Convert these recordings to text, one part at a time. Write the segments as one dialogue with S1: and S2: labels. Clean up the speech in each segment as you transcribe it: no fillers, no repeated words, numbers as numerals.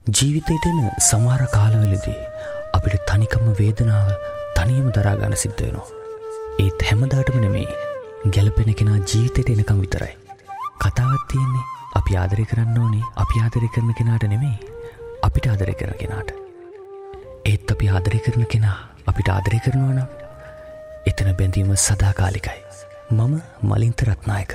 S1: ජීවිතයට එන සමහර කාලවලදී අපිට තනිකම වේදනාව තනියම දරා ගන්න සිද්ධ වෙනවා. ඒත් හැමදාටම නෙමෙයි. ගැළපෙන කෙනා ජීවිතයට එනකම් විතරයි. කතාවක් තියෙන්නේ අපි ආදරය කරන්න ඕනේ අපි ආදරය කරන කෙනාට නෙමෙයි. අපිට ආදරය කරන කෙනාට. ඒත් අපි ආදරය කරන කෙනා අපිට ආදරය කරනවා නම් එතන බැඳීම සදාකාලිකයි. මම මලින්ත රත්නායක.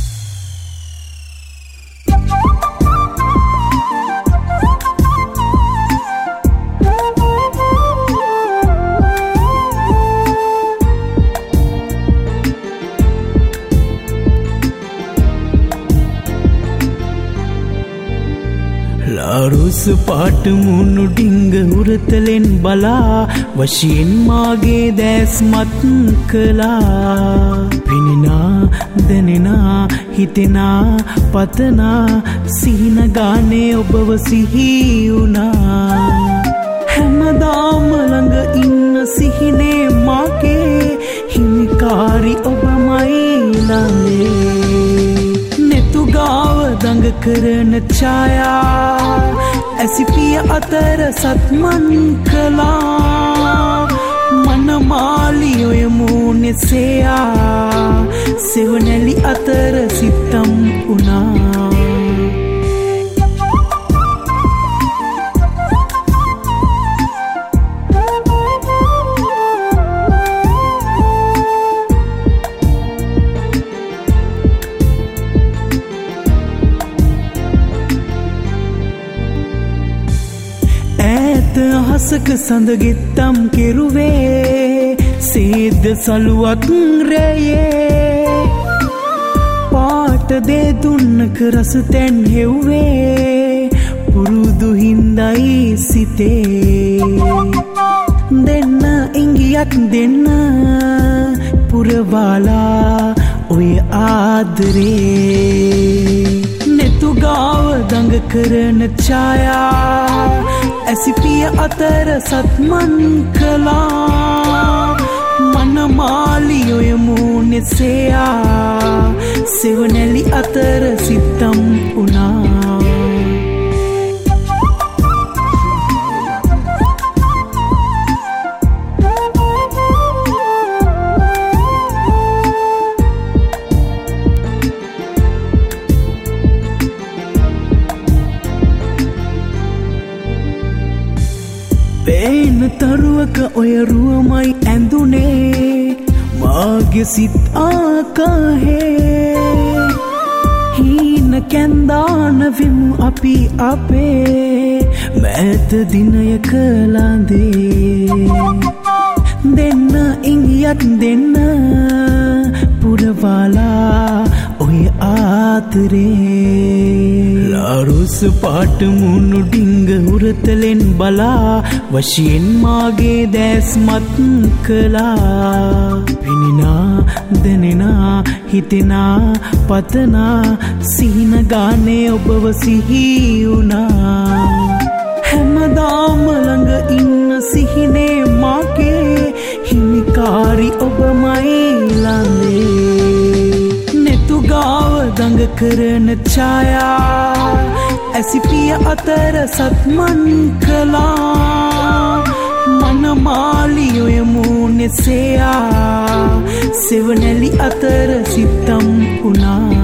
S2: ලාරුස පාට මුණු ඩිංග උරතලෙන් බලා වශයෙන් මාගේ දැස්මත් කළා. පිනිනා දැනෙනා හිතෙනා පතනා සිහින ගානේ ඔබව සිහි වුණා. හැමදාම ළඟ ඉන්න සිහිනේ මාගේ හිමිකාරි ඔබමයි ළඟේ. ගාව දඟ කරන ඡායා ඇසිපිය අතර සත්මන් කළා. මනමාලි ඔය මූණේ සෙයා සෙවණැලි අතර සිතම් වුණා. හසක සඳගෙත්තම් කෙරුවේ සේද සලුවක් රැයේ. පාට දේ දුන්නක රස තැන් හෙව්වේ පුරුදු හින්දයි සිතේ. දෙන්න ඉංගියක් දෙන්න පුරවාලා ඔය ආදරේ. නෙතු ගාව දඟ කරන ඡායා ඇසිපිය අතර සත්මන් කළා. මනමාලි ඔය මූණේ සෙයා සෙවණැලි අතර සිතම් වුණා. පේන තරුවක ඔය රුවමයි ඇඳුනේ මාගේ සිත් ආකාහේ. හීන කැන්දාන විමු අපි අපේ මෑත දිනයක ළඳේ. දෙන්න ඉංගියක් දෙන්න පුරවාලා ඔය ආදරේ. ලාරුස පාට මුණු ඩිංග උරතලෙන් බලා වශයෙන් මාගේ දැස්මත් කළා. පිනිනා දැනෙනා හිතෙනා පතනා සිහින ගානේ ඔබව සිහි වුණා. හැමදාම ළඟ ඉන්න සිහිනේ මාගේ හිමිකාරි ඔබමයි ළඟේ. නෙතු ගාව දඟ කරන ඡායා ඇසිපිය අතර සත්මන් කළා. මනමාලි ඔය මූණේ සෙයා සෙවණැලි අතර සිතම් වුණා.